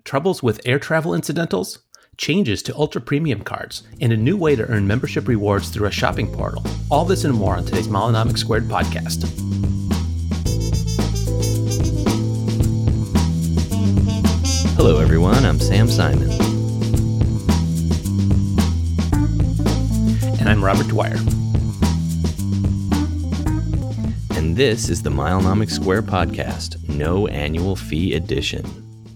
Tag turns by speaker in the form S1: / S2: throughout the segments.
S1: Troubles with air travel incidentals? Changes to ultra premium cards, and a new way to earn membership rewards through a shopping portal. All this and more on today's Milenomics Squared podcast.
S2: Hello, everyone. I'm Sam Simon.
S1: And I'm Robert Dwyer.
S2: And this is the Milenomics Square podcast, no annual fee edition.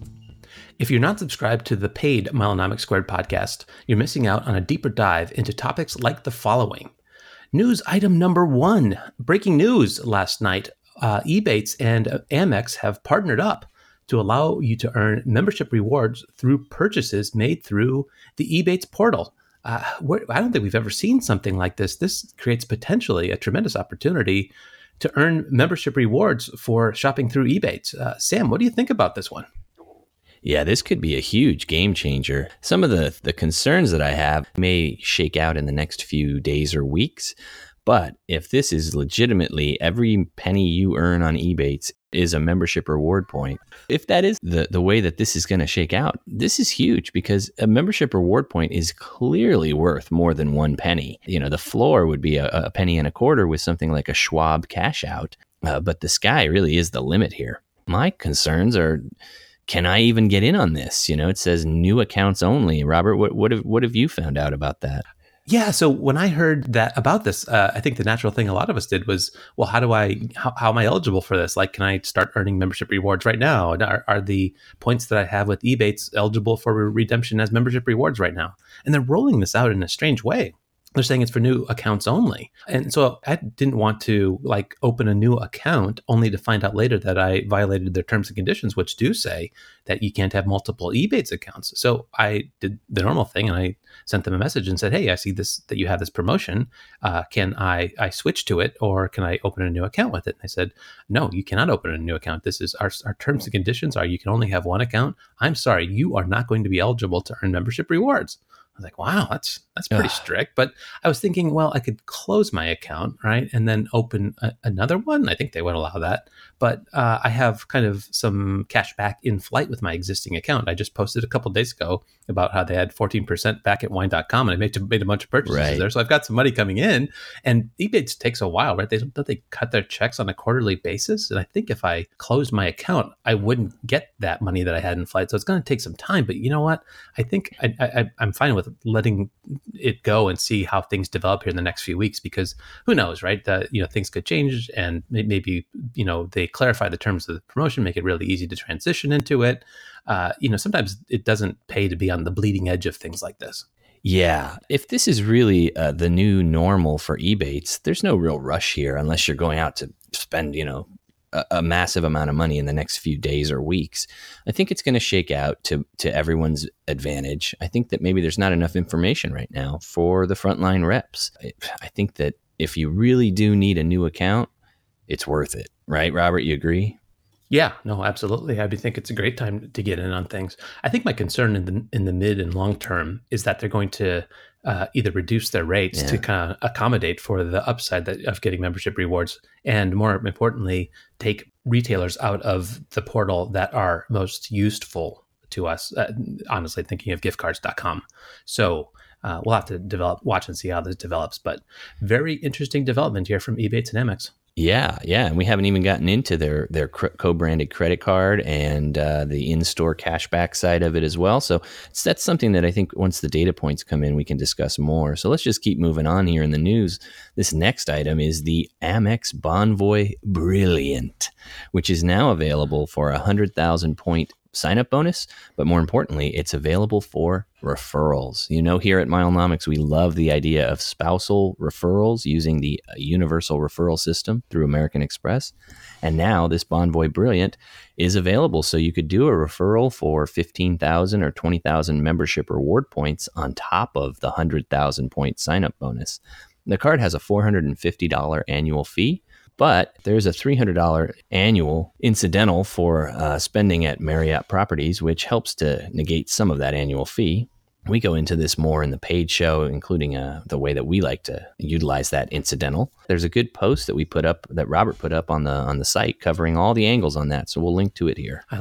S1: If you're not subscribed to the paid Milenomics Squared podcast, you're missing out on a deeper dive into topics like the following. News item number 1. Breaking news last night. Ebates and Amex have partnered up to allow you to earn membership rewards through purchases made through the Ebates portal. I don't think we've ever seen something like this. This creates potentially a tremendous opportunity to earn membership rewards for shopping through Ebates. Sam, what do you think about this one?
S2: Yeah, this could be a huge game changer. Some of the concerns that I have may shake out in the next few days or weeks. But if this is legitimately every penny you earn on Ebates is a membership reward point, if that is the way that this is going to shake out, this is huge because a membership reward point is clearly worth more than 1 penny. You know, the floor would be a penny and a quarter with something like a Schwab cash out. But the sky really is the limit here. My concerns are, can I even get in on this? You know, it says new accounts only. Robert, what have you found out about that?
S1: Yeah, so when I heard that about this, I think the natural thing a lot of us did was, well, how am I eligible for this? Like, can I start earning membership rewards right now? And are the points that I have with Ebates eligible for redemption as membership rewards right now? And they're rolling this out in a strange way. They're saying it's for new accounts only. And so I didn't want to open a new account only to find out later that I violated their terms and conditions, which do say that you can't have multiple Ebates accounts. So I did the normal thing and I sent them a message and said, hey, I see this, that you have this promotion. Can I switch to it, or can I open a new account with it? And they said, no, you cannot open a new account. This is our terms and conditions are you can only have one account. I'm sorry, you are not going to be eligible to earn membership rewards. I was like, wow, that's pretty strict. But I was thinking, well, I could close my account, right? And then open another one. I think they would allow that. But I have kind of some cash back in flight with my existing account. I just posted a couple of days ago about how they had 14% back at wine.com, and I made a bunch of purchases there. So I've got some money coming in. And Ebates takes a while, right? They cut their checks on a quarterly basis. And I think if I closed my account, I wouldn't get that money that I had in flight. So it's going to take some time. But you know what? I think I'm fine with letting it go and see how things develop here in the next few weeks, because who knows, right? Things could change, and maybe they clarify the terms of the promotion, make it really easy to transition into it. Sometimes it doesn't pay to be on the bleeding edge of things like this.
S2: Yeah, if this is really the new normal for Ebates, there's no real rush here unless you're going out to spend, a massive amount of money in the next few days or weeks. I think it's going to shake out to everyone's advantage. I think that maybe there's not enough information right now for the frontline reps. I think that if you really do need a new account, it's worth it. Right, Robert? You agree?
S1: Yeah, no, absolutely. I think it's a great time to get in on things. I think my concern in the mid and long term is that they're going to either reduce their rates to kind of accommodate for the upside of getting membership rewards, and more importantly, take retailers out of the portal that are most useful to us. Honestly, thinking of giftcards.com. So we'll have to watch and see how this develops. But very interesting development here from Ebates and Amex.
S2: Yeah. And we haven't even gotten into their co-branded credit card and the in-store cashback side of it as well. So that's something that I think once the data points come in, we can discuss more. So let's just keep moving on here in the news. This next item is the Amex Bonvoy Brilliant, which is now available for 100,000 point sign-up bonus, but more importantly, it's available for referrals. Here at Milenomics, we love the idea of spousal referrals using the universal referral system through American Express. And now this Bonvoy Brilliant is available, so you could do a referral for 15,000 or 20,000 membership reward points on top of the 100,000 point sign-up bonus. The card has a $450 annual fee, but there's a $300 annual incidental for spending at Marriott properties, which helps to negate some of that annual fee. We go into this more in the paid show, including the way that we like to utilize that incidental. There's a good post that we put up, that Robert put up on the site, covering all the angles on that. So we'll link to it here.
S1: I like it.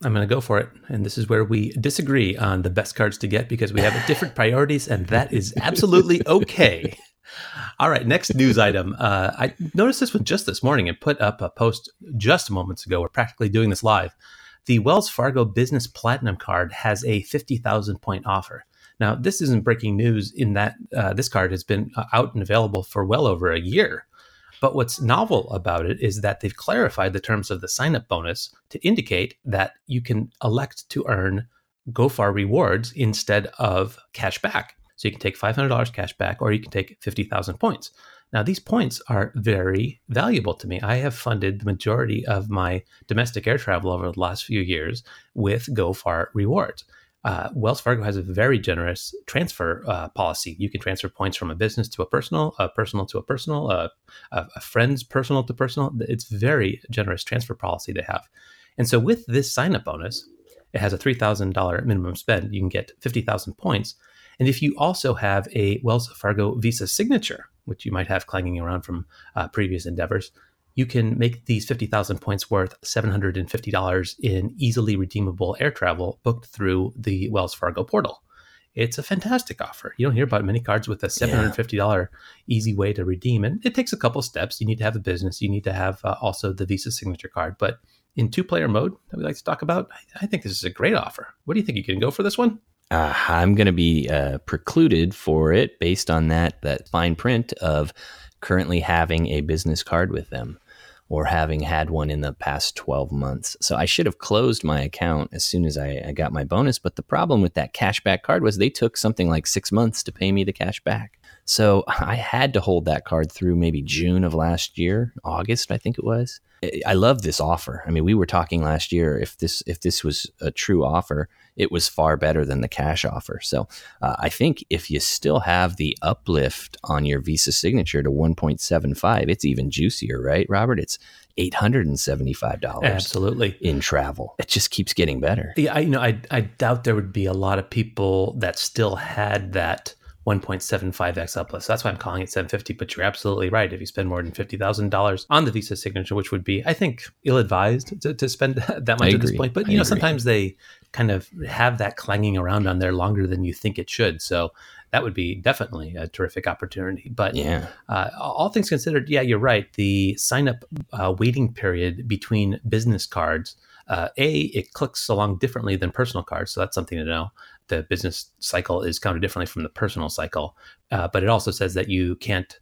S1: I'm going to go for it. And this is where we disagree on the best cards to get because we have different priorities, and that is absolutely okay. All right, next news item. I noticed this one just this morning and put up a post just moments ago. We're practically doing this live. The Wells Fargo Business Platinum card has a 50,000 point offer. Now, this isn't breaking news in that this card has been out and available for well over a year. But what's novel about it is that they've clarified the terms of the sign-up bonus to indicate that you can elect to earn GoFar rewards instead of cash back. So you can take $500 cash back, or you can take 50,000 points. Now, these points are very valuable to me. I have funded the majority of my domestic air travel over the last few years with GoFar rewards. Wells Fargo has a very generous transfer policy. You can transfer points from a business to a personal to a personal, a friend's personal to personal. It's very generous transfer policy they have. And so with this sign-up bonus, it has a $3,000 minimum spend. You can get 50,000 points. And if you also have a Wells Fargo Visa signature, which you might have clanging around from previous endeavors, you can make these 50,000 points worth $750 in easily redeemable air travel booked through the Wells Fargo portal. It's a fantastic offer. You don't hear about many cards with a $750 easy way to redeem. And it takes a couple steps. You need to have a business. You need to have also the Visa signature card. But in two-player mode that we like to talk about, I think this is a great offer. What do you think? You can go for this one?
S2: I'm going to be precluded for it based on that fine print of currently having a business card with them or having had one in the past 12 months. So I should have closed my account as soon as I got my bonus. But the problem with that cashback card was they took something like 6 months to pay me the cash back. So I had to hold that card through maybe June of last year, August, I think it was. I love this offer. I mean, we were talking last year, if this was a true offer, it was far better than the cash offer. So I think if you still have the uplift on your Visa signature to 1.75, it's even juicier, right, Robert? It's $875
S1: absolutely
S2: in travel. It just keeps getting better.
S1: Yeah, I doubt there would be a lot of people that still had that 1.75x uplift. So that's why I'm calling it 750. But you're absolutely right. If you spend more than $50,000 on the Visa signature, which would be, I think, ill-advised to spend that much at this point. But sometimes they kind of have that clanging around on there longer than you think it should. So that would be definitely a terrific opportunity. But all things considered, yeah, you're right. The sign-up waiting period between business cards, it clicks along differently than personal cards. So that's something to know. The business cycle is counted differently from the personal cycle. But it also says that you can't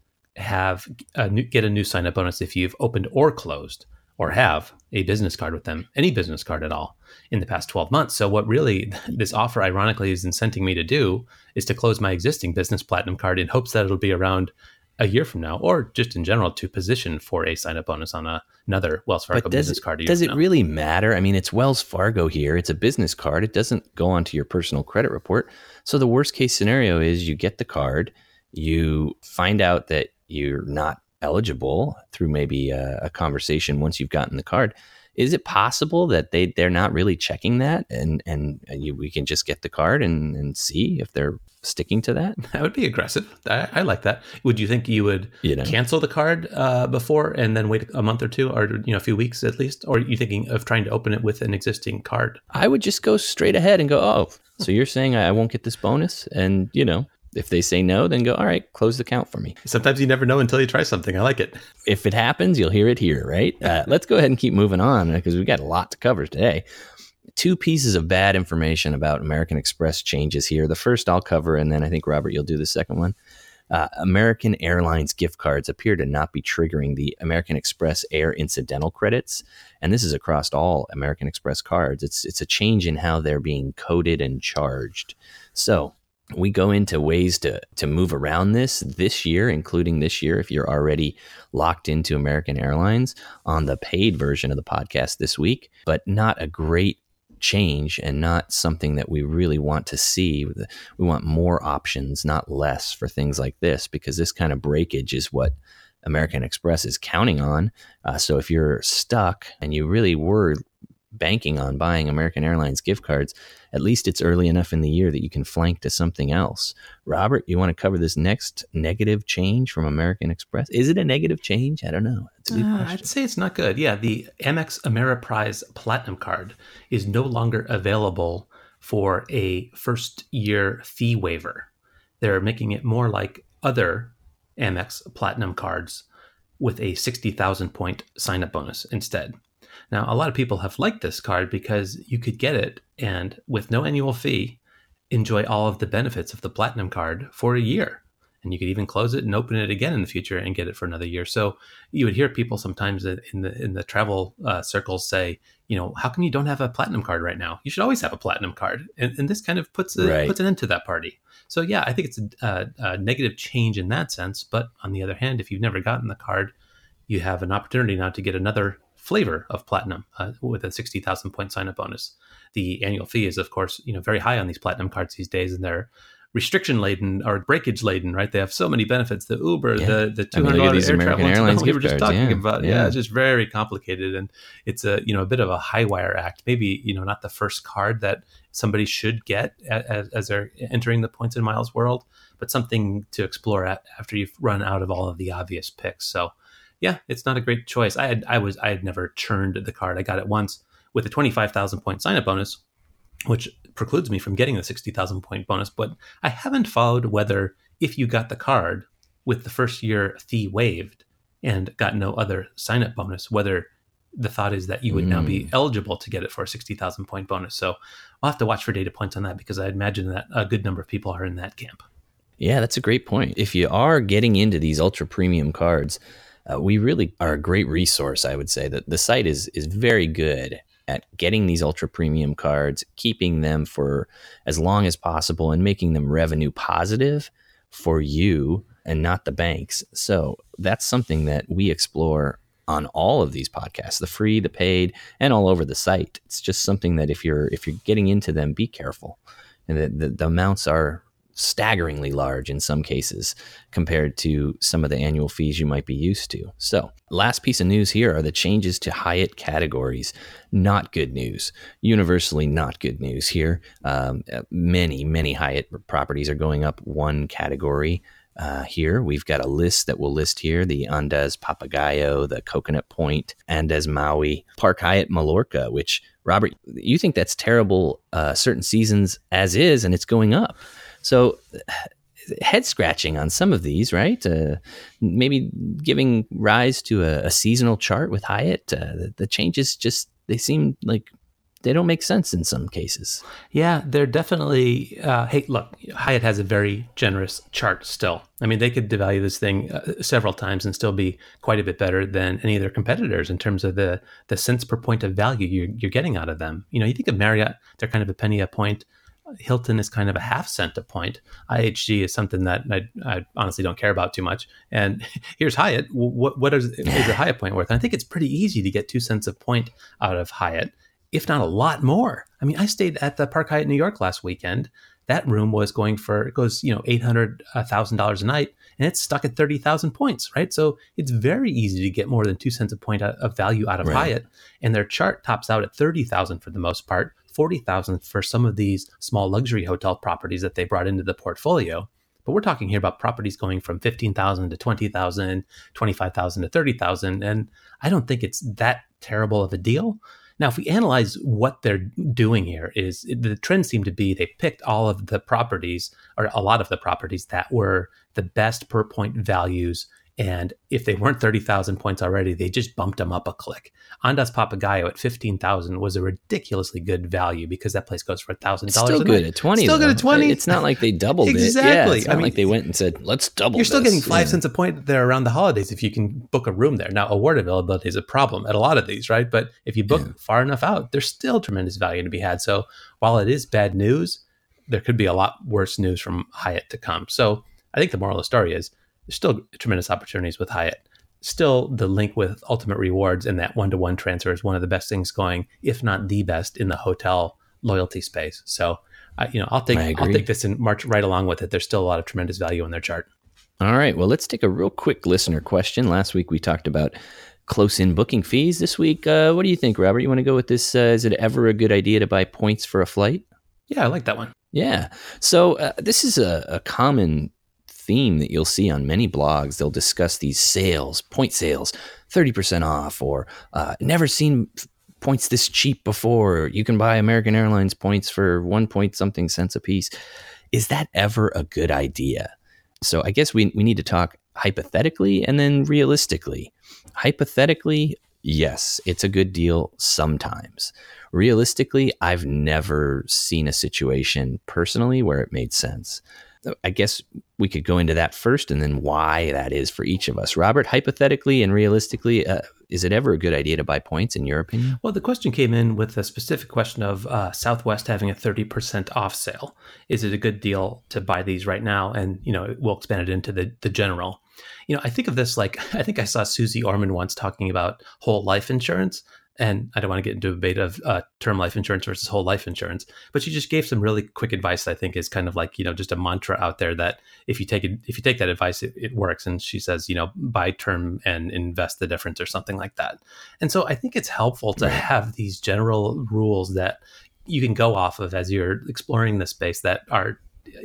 S1: get a new sign-up bonus if you've opened or closed or have a business card with them, any business card at all, in the past 12 months. So what really this offer ironically is incenting me to do is to close my existing business platinum card in hopes that it'll be around a year from now, or just in general to position for a sign-up bonus on another Wells Fargo business card.
S2: Does it really matter? I mean, it's Wells Fargo here. It's a business card. It doesn't go onto your personal credit report. So the worst case scenario is you get the card, you find out that you're not eligible through maybe a conversation once you've gotten the card. Is it possible that they're not really checking that and we can just get the card and see if they're sticking to that?
S1: That would be aggressive. I like that. Would you think you would cancel the card before and then wait a month or two, or a few weeks at least? Or are you thinking of trying to open it with an existing card?
S2: I would just go straight ahead and go, oh, so you're saying I won't get this bonus? And, if they say no, then go, all right, close the account for me.
S1: Sometimes you never know until you try something. I like it.
S2: If it happens, you'll hear it here, right? Let's go ahead and keep moving on because we've got a lot to cover today. 2 pieces of bad information about American Express changes here. The first I'll cover, and then I think, Robert, you'll do the second one. American Airlines gift cards appear to not be triggering the American Express Air incidental credits. And this is across all American Express cards. It's a change in how they're being coded and charged. So we go into ways to move around this year, including this year, if you're already locked into American Airlines, on the paid version of the podcast this week, but not a great change and not something that we really want to see. We want more options, not less, for things like this, because this kind of breakage is what American Express is counting on. So if you're stuck and you really were banking on buying American Airlines gift cards, at least it's early enough in the year that you can flank to something else. Robert, you want to cover this next negative change from American Express? Is it a negative change? I don't know. It's a good question.
S1: I'd say it's not good. Yeah, the Amex Ameriprise Platinum Card is no longer available for a first-year fee waiver. They're making it more like other Amex Platinum cards with a 60,000 point sign-up bonus instead. Now, a lot of people have liked this card because you could get it and with no annual fee, enjoy all of the benefits of the Platinum card for a year. And you could even close it and open it again in the future and get it for another year. So you would hear people sometimes in the travel circles say, how come you don't have a Platinum card right now? You should always have a Platinum card. And this kind of puts an end to that party. So yeah, I think it's a negative change in that sense. But on the other hand, if you've never gotten the card, you have an opportunity now to get another flavor of Platinum with a 60,000 point sign-up bonus. The annual fee is, of course, very high on these Platinum cards these days, and they're restriction laden or breakage laden, right? They have so many benefits. The Uber, the $200 air travel
S2: Airlines
S1: we were just
S2: cards,
S1: talking about. Yeah, it's just very complicated, and it's a bit of a high wire act. Maybe not the first card that somebody should get as they're entering the points and miles world, but something to explore after you've run out of all of the obvious picks. So yeah, it's not a great choice. I had never churned the card. I got it once with a 25,000 point sign up bonus, which precludes me from getting the 60,000 point bonus. But I haven't followed whether if you got the card with the first year fee waived and got no other sign up bonus, whether the thought is that you would now be eligible to get it for a 60,000 point bonus. So I'll have to watch for data points on that because I imagine that a good number of people are in that camp.
S2: Yeah, that's a great point. If you are getting into these ultra premium cards, we really are a great resource, I would say. That the site is very good at getting these ultra premium cards, keeping them for as long as possible, and making them revenue positive for you and not the banks. So that's something that we explore on all of these podcasts, the free, the paid, and all over the site. It's just something that if you're getting into them, be careful. And the amounts are staggeringly large in some cases compared to some of the annual fees you might be used to. So last piece of news here are the changes to Hyatt categories. Not good news. Universally not good news here. Many Hyatt properties are going up one category. Here we've got a list that we'll list here: the Andaz Papagayo, the Coconut Point, Andaz Maui, Park Hyatt Mallorca, which, Robert, you think that's terrible certain seasons as is, and it's going up. So head scratching on some of these, right? Maybe giving rise to a seasonal chart with Hyatt. The changes just, they seem like they don't make sense in some cases.
S1: Yeah, they're definitely, hey, look, Hyatt has a very generous chart still. I mean, they could devalue this thing several times and still be quite a bit better than any of their competitors in terms of the cents per point of value you're getting out of them. You think of Marriott, they're kind of a penny a point. Hilton is kind of a half cent a point. IHG is something that I honestly don't care about too much. And here's Hyatt. What is a Hyatt point worth? And I think it's pretty easy to get 2 cents a point out of Hyatt, if not a lot more. I mean, I stayed at the Park Hyatt New York last weekend. That room was going for, it goes, $800,000 a night, and it's stuck at 30,000 points, right? So it's very easy to get more than 2 cents a point of value out of Hyatt. And their chart tops out at 30,000 for the most part, 40,000 for some of these small luxury hotel properties that they brought into the portfolio. But we're talking here about properties going from 15,000 to 20,000, 25,000 to 30,000. And I don't think it's that terrible of a deal. Now, if we analyze what they're doing here, is the trend seemed to be they picked all of the properties, or a lot of the properties that were the best per point values. And if they weren't 30,000 points already, they just bumped them up a click. Andaz Papagayo at 15,000 was a ridiculously good value because that place goes for $1,000.
S2: Still good at 20.
S1: Still good at 20.
S2: It's not like they doubled
S1: exactly.
S2: it. Yeah, it's not like they went and said, let's double
S1: You're still
S2: this.
S1: getting 5 cents a point there around the holidays if you can book a room there. Now, award availability is a problem at a lot of these, right? But if you book far enough out, there's still tremendous value to be had. So while it is bad news, there could be a lot worse news from Hyatt to come. So I think the moral of the story is there's still tremendous opportunities with Hyatt. Still, the link with Ultimate Rewards and that one-to-one transfer is one of the best things going, if not the best, in the hotel loyalty space. So, I'll take this and march right along with it. There's still a lot of tremendous value in their chart.
S2: All right. Well, let's take a real quick listener question. Last week we talked about close-in booking fees this week. What do you think, Robert? You want to go with this? Is it ever a good idea to buy points for a flight?
S1: Yeah, I like that one.
S2: Yeah. So this is a common theme that you'll see on many blogs. They'll discuss these sales, point sales, 30% off, or never seen points this cheap before. You can buy American Airlines points for 1 point something cents a piece. Is that ever a good idea? So I guess we need to talk hypothetically and then realistically. Hypothetically, yes, it's a good deal sometimes. Realistically, I've never seen a situation personally where it made sense. I guess we could go into that first and then why that is for each of us. Robert, hypothetically and realistically, is it ever a good idea to buy points in your opinion?
S1: Well, the question came in with a specific question of Southwest having a 30% off sale. Is it a good deal to buy these right now? And, we'll expand it into the general. I think of this like, I think I saw Susie Orman once talking about whole life insurance. And I don't want to get into a debate of term life insurance versus whole life insurance, but she just gave some really quick advice. I think is kind of like, just a mantra out there that if you take that advice, it works. And she says, buy term and invest the difference or something like that. And so I think it's helpful to have these general rules that you can go off of as you're exploring the space that are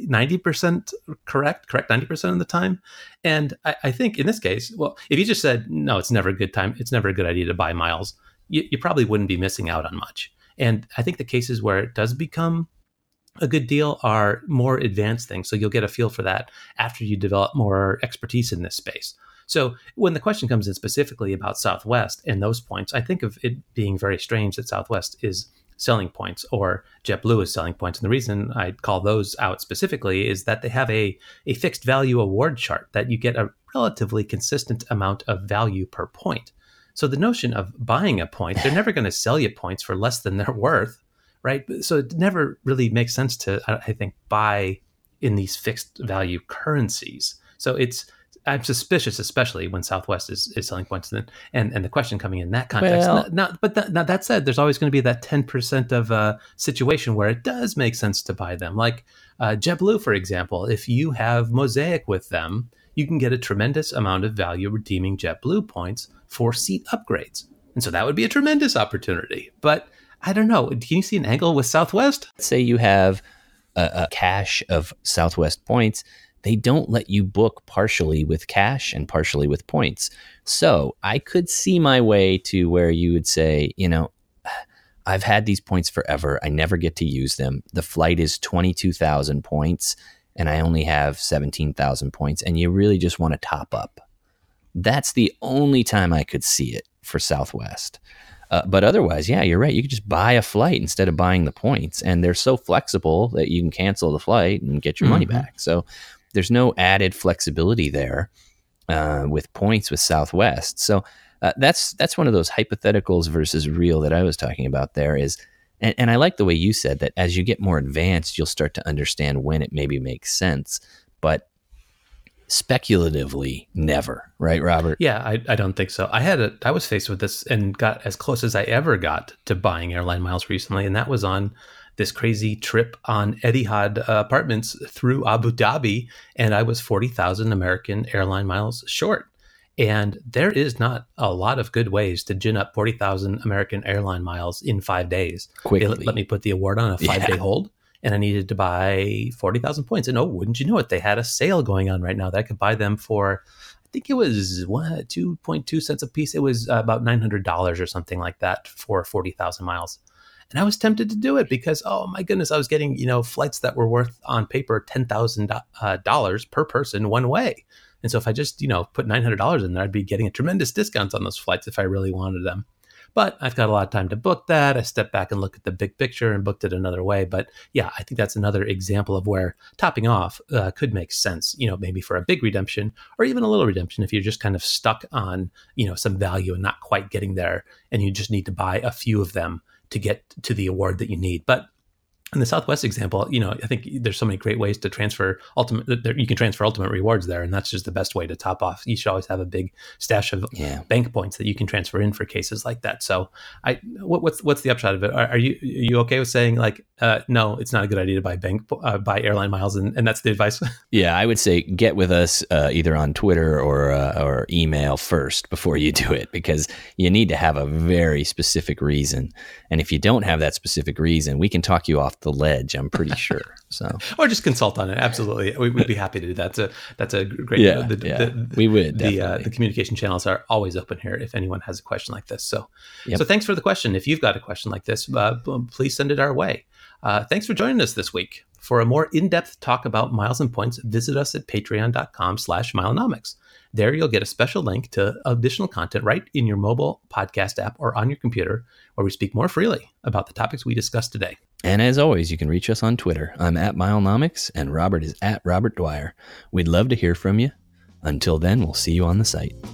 S1: 90% correct 90% of the time. And I think in this case, well, if you just said, no, it's never a good idea to buy miles, you probably wouldn't be missing out on much. And I think the cases where it does become a good deal are more advanced things. So you'll get a feel for that after you develop more expertise in this space. So when the question comes in specifically about Southwest and those points, I think of it being very strange that Southwest is selling points or JetBlue is selling points. And the reason I call those out specifically is that they have a fixed value award chart that you get a relatively consistent amount of value per point. So the notion of buying a point, they're never going to sell you points for less than they're worth, right? So it never really makes sense to, I think, buy in these fixed value currencies. So I'm suspicious, especially when Southwest is selling points. And the question coming in that context. Now that said, there's always going to be that 10% of a situation where it does make sense to buy them. Like JetBlue, for example, if you have Mosaic with them, you can get a tremendous amount of value redeeming JetBlue points for seat upgrades. And so that would be a tremendous opportunity. But I don't know. Can you see an angle with Southwest?
S2: Say you have a cache of Southwest points. They don't let you book partially with cash and partially with points. So I could see my way to where you would say, I've had these points forever. I never get to use them. The flight is 22,000 points and I only have 17,000 points. And you really just want to top up. That's the only time I could see it for Southwest. But otherwise, yeah, you're right. You could just buy a flight instead of buying the points. And they're so flexible that you can cancel the flight and get your money back. So there's no added flexibility there with points with Southwest. So that's one of those hypotheticals versus real that I was talking about there is, and I like the way you said that as you get more advanced, you'll start to understand when it maybe makes sense. But speculatively, never, right, Robert?
S1: Yeah, I don't think so. I was faced with this and got as close as I ever got to buying airline miles recently, and that was on this crazy trip on Etihad apartments through Abu Dhabi, and I was 40,000 American airline miles short. And there is not a lot of good ways to gin up 40,000 American airline miles in 5 days.
S2: Quickly.
S1: They let me put the award on a 5-day hold. And I needed to buy 40,000 points. And wouldn't you know it, they had a sale going on right now that I could buy them for, I think it was 2.2 cents a piece. It was about $900 or something like that for 40,000 miles. And I was tempted to do it because, oh my goodness, I was getting, flights that were worth on paper $10,000 per person one way. And so if I just, put $900 in there, I'd be getting a tremendous discount on those flights if I really wanted them. But I've got a lot of time to book that. I stepped back and looked at the big picture and booked it another way. But yeah, I think that's another example of where topping off could make sense, maybe for a big redemption or even a little redemption if you're just kind of stuck on, some value and not quite getting there. And you just need to buy a few of them to get to the award that you need. But in the Southwest example, I think there's so many great ways to transfer you can transfer ultimate rewards there, and that's just the best way to top off. You should always have a big stash of bank points that you can transfer in for cases like that. So, what's the upshot of it? Are you okay with saying like, no, it's not a good idea to buy airline miles, and that's the advice?
S2: Yeah, I would say get with us either on Twitter or email first before you do it, because you need to have a very specific reason. And if you don't have that specific reason, we can talk you off the ledge, I'm pretty sure. So,
S1: or just consult on it. Absolutely, we'd be happy to do that. That's a great.
S2: We would.
S1: The communication channels are always open here if anyone has a question like this. So, so thanks for the question. If you've got a question like this, please send it our way. Thanks for joining us this week. For a more in-depth talk about miles and points, visit us at patreon.com/milenomics. There you'll get a special link to additional content right in your mobile podcast app or on your computer, where we speak more freely about the topics we discussed today.
S2: And as always, you can reach us on Twitter. I'm at Milenomics, and Robert is at Robert Dwyer. We'd love to hear from you. Until then, we'll see you on the site.